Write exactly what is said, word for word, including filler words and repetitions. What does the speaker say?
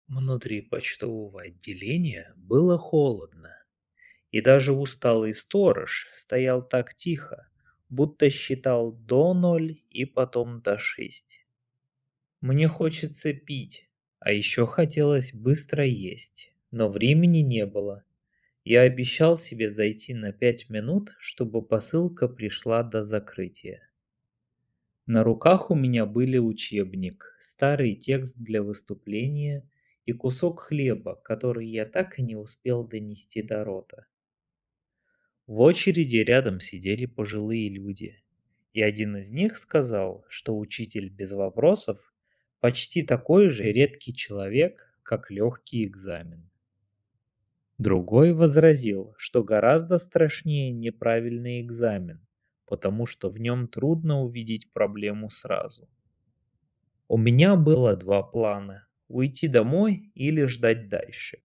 Внутри почтового отделения было холодно, и даже усталый сторож стоял так тихо, будто считал до ноль и потом до шесть. Мне хочется пить, а еще хотелось быстро есть, но времени не было. Я обещал себе зайти на пять минут, чтобы посылка пришла до закрытия. На руках у меня были учебник, старый текст для выступления и кусок хлеба, который я так и не успел донести до рота. В очереди рядом сидели пожилые люди, и один из них сказал, что учитель без вопросов почти такой же редкий человек, как легкий экзамен. Другой возразил, что гораздо страшнее неправильный экзамен, потому что в нем трудно увидеть проблему сразу. У меня было два плана – уйти домой или ждать дальше.